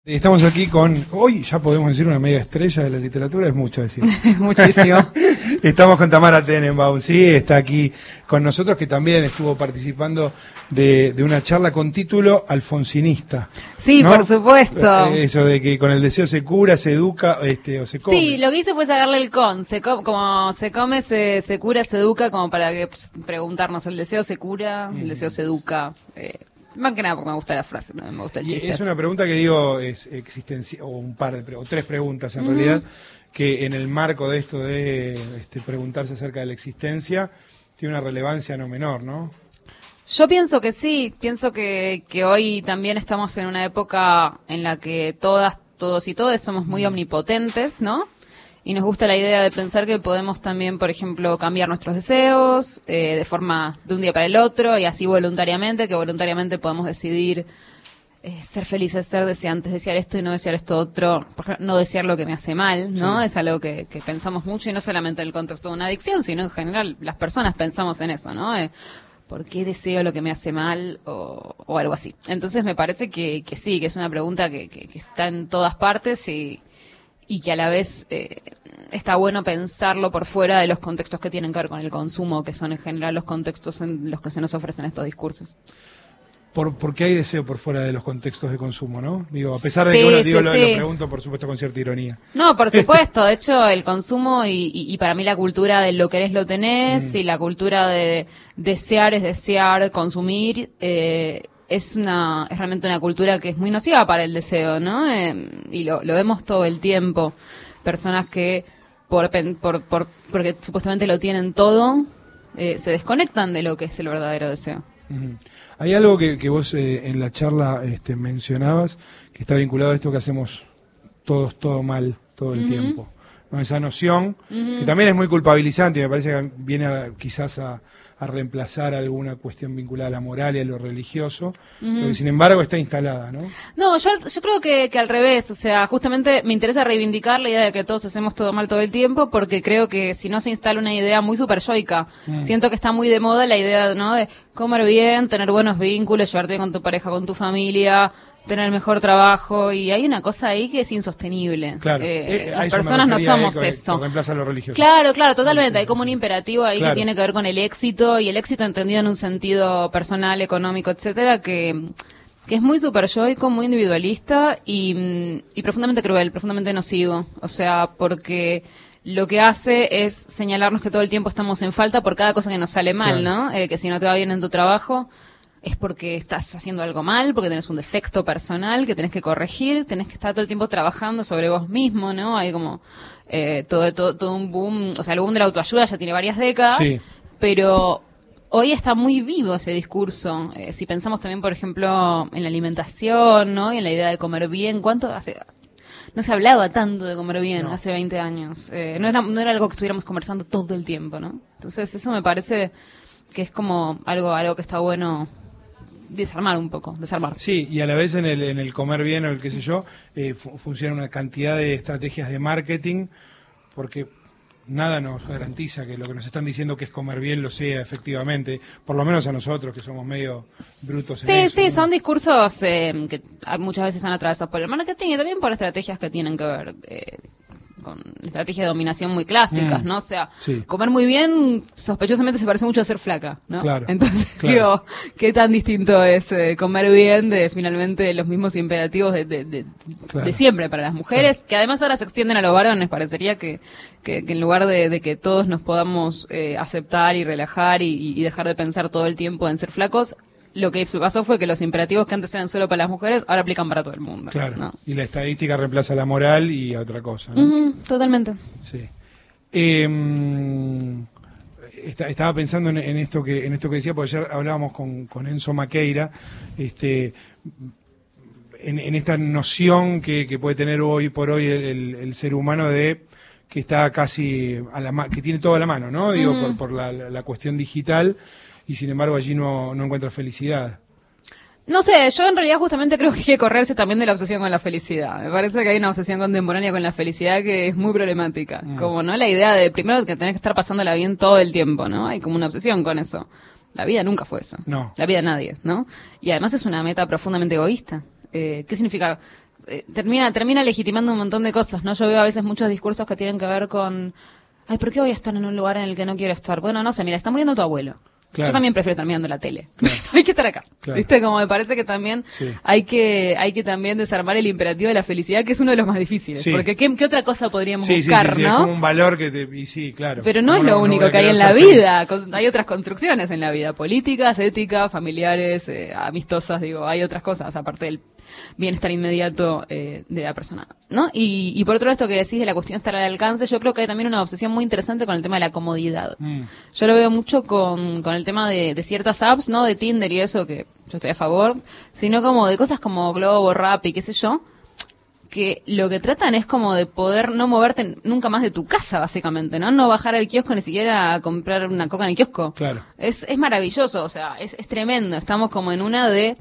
Estamos aquí con, hoy ya podemos decir una mega estrella de la literatura, es mucho decir. Muchísimo. Estamos con Tamara Tenenbaum, sí, está aquí con nosotros, que también estuvo participando de una charla con título Alfonsinista. Sí, ¿no? por supuesto. Eso de que con el deseo se cura, se educa, o se come. Sí, lo que hice fue sacarle el con. Como se come, se cura, se educa, como para que preguntarnos, el deseo se cura, el deseo se educa. Más que nada porque me gusta la frase, no me gusta el chiste. Es una pregunta que digo, es existencial, o o tres preguntas en realidad, que en el marco de esto de preguntarse acerca de la existencia, tiene una relevancia no menor, ¿no? Yo pienso que sí, pienso que hoy también estamos en una época en la que todas, todos y todes somos muy omnipotentes, ¿no? Y nos gusta la idea de pensar que podemos también, por ejemplo, cambiar nuestros deseos de forma de un día para el otro y así voluntariamente, que voluntariamente podemos decidir ser felices, ser deseantes, desear esto y no desear esto otro, por ejemplo, no desear lo que me hace mal, ¿no? Sí. Es algo que pensamos mucho y no solamente en el contexto de una adicción, sino en general las personas pensamos en eso, ¿no? ¿Por qué deseo lo que me hace mal o algo así? Entonces me parece que sí, que es una pregunta que está en todas partes y que a la vez está bueno pensarlo por fuera de los contextos que tienen que ver con el consumo, que son en general los contextos en los que se nos ofrecen estos discursos. ¿Por qué hay deseo por fuera de los contextos de consumo, no? Digo, a pesar de que uno lo pregunto, por supuesto, con cierta ironía. No, por supuesto. De hecho, el consumo y para mí la cultura de lo querés, lo tenés, y la cultura de desear es desear, consumir, es realmente una cultura que es muy nociva para el deseo, ¿no? Y lo vemos todo el tiempo. Personas que porque supuestamente lo tienen todo, se desconectan de lo que es el verdadero deseo. Hay algo que vos en la charla mencionabas, que está vinculado a esto que hacemos todos todo mal todo el tiempo, ¿no? Esa noción, que también es muy culpabilizante y me parece que viene quizás a reemplazar alguna cuestión vinculada a la moral y a lo religioso, pero que sin embargo está instalada, ¿no? No, yo creo que al revés, o sea, justamente me interesa reivindicar la idea de que todos hacemos todo mal todo el tiempo, porque creo que si no se instala una idea muy superyoica, siento que está muy de moda la idea, ¿no? De comer bien, tener buenos vínculos, llevarte bien con tu pareja, con tu familia, tener el mejor trabajo, y hay una cosa ahí que es insostenible. Claro, las personas no somos eso. Que reemplaza lo religioso. Claro, totalmente. Hay como un imperativo ahí que tiene que ver con el éxito, y el éxito entendido en un sentido personal, económico, etcétera, que es muy superyoico, muy individualista y profundamente cruel, profundamente nocivo. O sea, porque lo que hace es señalarnos que todo el tiempo estamos en falta por cada cosa que nos sale mal, ¿no? Que si no te va bien en tu trabajo es porque estás haciendo algo mal, porque tenés un defecto personal que tenés que corregir, tenés que estar todo el tiempo trabajando sobre vos mismo, ¿no? Hay como todo un boom, o sea, el boom de la autoayuda ya tiene varias décadas, pero hoy está muy vivo ese discurso. Si pensamos también, por ejemplo, en la alimentación, ¿no? Y en la idea de comer bien, no se hablaba tanto de comer bien hace 20 años. No era algo que estuviéramos conversando todo el tiempo, ¿no? Entonces eso me parece que es como algo que está bueno desarmar un poco, desarmar. Sí, y a la vez en el comer bien o el qué sé yo, funciona una cantidad de estrategias de marketing, porque nada nos garantiza que lo que nos están diciendo que es comer bien lo sea efectivamente, por lo menos a nosotros que somos medio brutos en eso. Sí, ¿no? Son discursos que muchas veces están atravesados por el marketing y también por estrategias que tienen que ver con estrategias de dominación muy clásicas, ¿no? O sea, comer muy bien sospechosamente se parece mucho a ser flaca, ¿no? Claro. Entonces, digo, ¿qué tan distinto es comer bien de finalmente los mismos imperativos de siempre para las mujeres, que además ahora se extienden a los varones? Parecería que en lugar de que todos nos podamos aceptar y relajar y dejar de pensar todo el tiempo en ser flacos, lo que pasó fue que los imperativos que antes eran solo para las mujeres, ahora aplican para todo el mundo. Claro, ¿no? Y la estadística reemplaza la moral y a otra cosa, ¿no? Totalmente. Sí. Estaba pensando en esto que decía, porque ayer hablábamos con Enzo Maqueira, en esta noción que puede tener hoy por hoy el ser humano de que está casi que tiene todo a la mano, ¿no? Digo, por la cuestión digital, y sin embargo allí no encuentra felicidad. No sé, yo en realidad justamente creo que hay que correrse también de la obsesión con la felicidad. Me parece que hay una obsesión contemporánea con la felicidad que es muy problemática. Como, ¿no? La idea de, primero, que tenés que estar pasándola bien todo el tiempo, ¿no? Hay como una obsesión con eso. La vida nunca fue eso. No. La vida de nadie, ¿no? Y además es una meta profundamente egoísta. ¿Qué significa termina legitimando un montón de cosas, ¿no? Yo veo a veces muchos discursos que tienen que ver con, ay, ¿por qué voy a estar en un lugar en el que no quiero estar? Bueno, no sé, mira, está muriendo tu abuelo. Claro. Yo también prefiero estar mirando la tele. Claro. Hay que estar acá. Claro. ¿Viste? Como me parece que también hay que también desarmar el imperativo de la felicidad, que es uno de los más difíciles. Sí. Porque ¿qué otra cosa podríamos buscar, ¿no? Es como un valor que y sí, claro. Pero no es lo único que hay en la vida. Hay otras construcciones en la vida. Políticas, éticas, familiares, amistosas, digo. Hay otras cosas, aparte del bienestar inmediato de la persona, ¿no? Y por otro lado, esto que decís de la cuestión de estar al alcance, yo creo que hay también una obsesión muy interesante con el tema de la comodidad. Yo lo veo mucho con el tema de ciertas apps, ¿no? De Tinder y eso, que yo estoy a favor, sino como de cosas como Globo, Rappi, qué sé yo, que lo que tratan es como de poder no moverte nunca más de tu casa, básicamente, ¿no? No bajar al kiosco ni siquiera a comprar una coca en el kiosco. Claro. Es maravilloso, o sea, es tremendo. Estamos como en una de...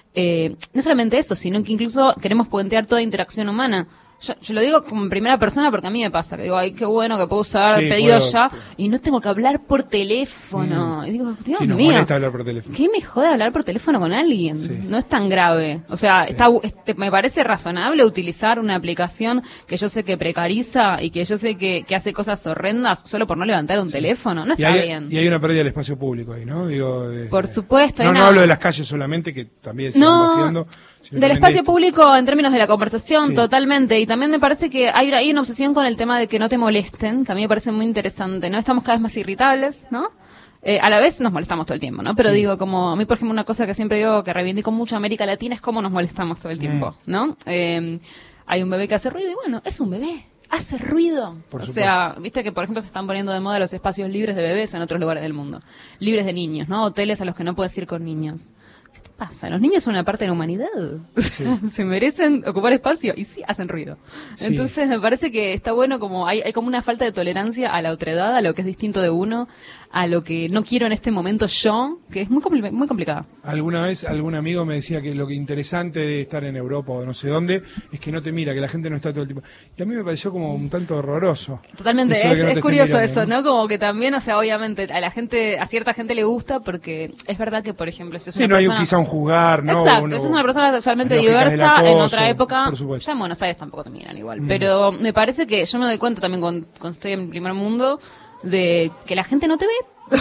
no solamente eso, sino que incluso queremos puentear toda interacción humana. Yo lo digo como en primera persona porque a mí me pasa, que digo, ay, qué bueno que puedo usar pedidos ya y no tengo que hablar por teléfono. Y digo, Dios mío, molesta hablar por teléfono. ¿Qué me jode hablar por teléfono con alguien? Sí. No es tan grave. O sea, me parece razonable utilizar una aplicación que yo sé que precariza y que yo sé que hace cosas horrendas solo por no levantar un teléfono. No está bien. Y hay una pérdida del espacio público ahí, ¿no? Digo, por supuesto. No hablo de las calles solamente, que también se van vaciando. Del espacio público en términos de la conversación, totalmente. Y también me parece que hay una obsesión con el tema de que no te molesten, que a mí me parece muy interesante, ¿no? Estamos cada vez más irritables, ¿no? A la vez nos molestamos todo el tiempo, ¿no? Pero digo, como a mí, por ejemplo, una cosa que siempre digo que reivindico mucho América Latina es cómo nos molestamos todo el tiempo, ¿no? Hay un bebé que hace ruido y bueno, es un bebé. Hace ruido. O sea, viste que por ejemplo se están poniendo de moda los espacios libres de bebés en otros lugares del mundo. Libres de niños, ¿no? Hoteles a los que no puedes ir con niños. ¿Qué te pasa? Los niños son una parte de la humanidad. Sí. Se merecen ocupar espacio y sí hacen ruido. Sí. Entonces me parece que está bueno como hay como una falta de tolerancia a la otredad, a lo que es distinto de uno, a lo que no quiero en este momento yo, que es muy complicado. Alguna vez algún amigo me decía que lo que interesante de estar en Europa o no sé dónde es que no te mira, que la gente no está todo el tiempo. Y a mí me pareció como un tanto horroroso. Totalmente, es curioso eso, ¿no? Como que también, o sea, obviamente a cierta gente le gusta porque es verdad que, por ejemplo, si es una persona... no hay quizá un juzgar, ¿no? Exacto, si es una persona sexualmente diversa acoso, en otra época, ya en Buenos Aires tampoco te miran igual. Pero me parece que yo me doy cuenta también cuando estoy en el primer mundo de que la gente no te ve.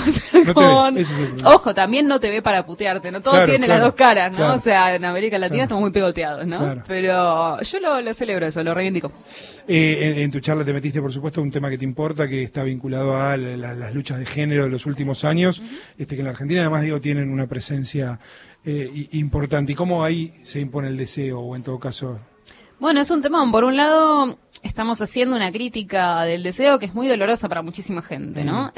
Ojo, también no te ve para putearte, ¿no? Todo tiene las dos caras, ¿no? Claro. O sea, en América Latina estamos muy pegoteados, ¿no? Claro. Pero yo lo celebro eso, lo reivindico. En tu charla te metiste, por supuesto, un tema que te importa, que está vinculado a las luchas de género de los últimos años, que en la Argentina además, digo, tienen una presencia importante. ¿Y cómo ahí se impone el deseo, o en todo caso...? Bueno, es un temón. Por un lado, estamos haciendo una crítica del deseo que es muy dolorosa para muchísima gente, ¿no?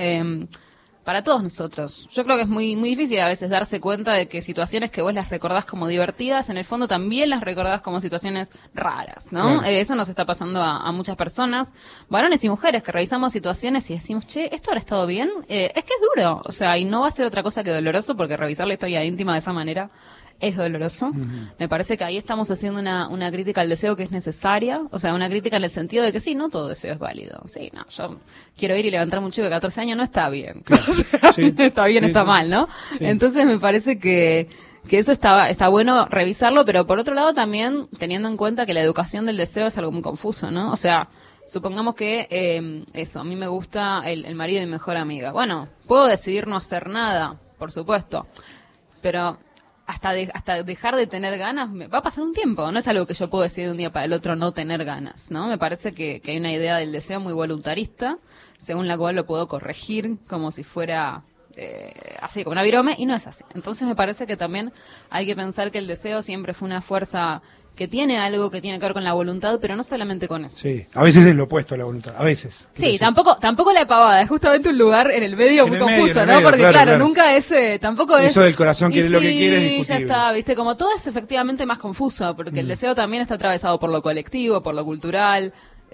Para todos nosotros. Yo creo que es muy difícil a veces darse cuenta de que situaciones que vos las recordás como divertidas, en el fondo también las recordás como situaciones raras, ¿no? Claro. Eso nos está pasando a muchas personas, varones y mujeres, que revisamos situaciones y decimos, che, ¿esto habrá estado bien? Es que es duro, o sea, y no va a ser otra cosa que doloroso, porque revisar la historia íntima de esa manera es doloroso. Me parece que ahí estamos haciendo una crítica al deseo que es necesaria, o sea, una crítica en el sentido de que sí, no todo deseo es válido. Sí, no, yo quiero ir y levantarme un chico de 14 años, no está bien. Claro. O sea, está bien, está mal, ¿no? Sí. Entonces me parece que eso está bueno revisarlo, pero por otro lado también teniendo en cuenta que la educación del deseo es algo muy confuso, ¿no? O sea, supongamos que eso, a mí me gusta el marido de mi mejor amiga. Bueno, puedo decidir no hacer nada, por supuesto, pero hasta dejar de tener ganas, va a pasar un tiempo. No es algo que yo puedo decidir de un día para el otro no tener ganas, ¿no? Me parece que hay una idea del deseo muy voluntarista, según la cual lo puedo corregir como si fuera así, como una virome, y no es así. Entonces me parece que también hay que pensar que el deseo siempre fue una fuerza que tiene algo que tiene que ver con la voluntad, pero no solamente con eso. Sí, a veces es lo opuesto a la voluntad, a veces. Sí, tampoco la pavada, es justamente un lugar en el medio muy confuso, ¿no? Porque claro, nunca es, tampoco es... Eso del corazón quiere lo que quiere es discutible. Ya está, viste, como todo es efectivamente más confuso, porque el deseo también está atravesado por lo colectivo, por lo cultural,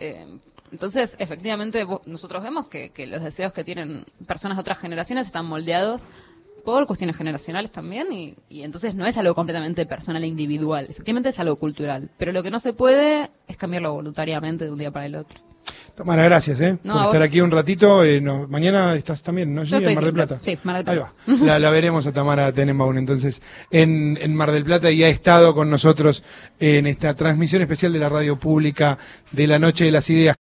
entonces, efectivamente, nosotros vemos que los deseos que tienen personas de otras generaciones están moldeados por cuestiones generacionales también, y entonces no es algo completamente personal e individual, efectivamente es algo cultural, pero lo que no se puede es cambiarlo voluntariamente de un día para el otro. Tamara, gracias, por estar aquí un ratito. Mañana estás también, ¿no? Yo En estoy Mar del siempre. Plata. Sí, Mar del Plata. Ahí va. La veremos a Tamara Tenenbaum entonces en Mar del Plata, y ha estado con nosotros en esta transmisión especial de la radio pública de la Noche de las Ideas.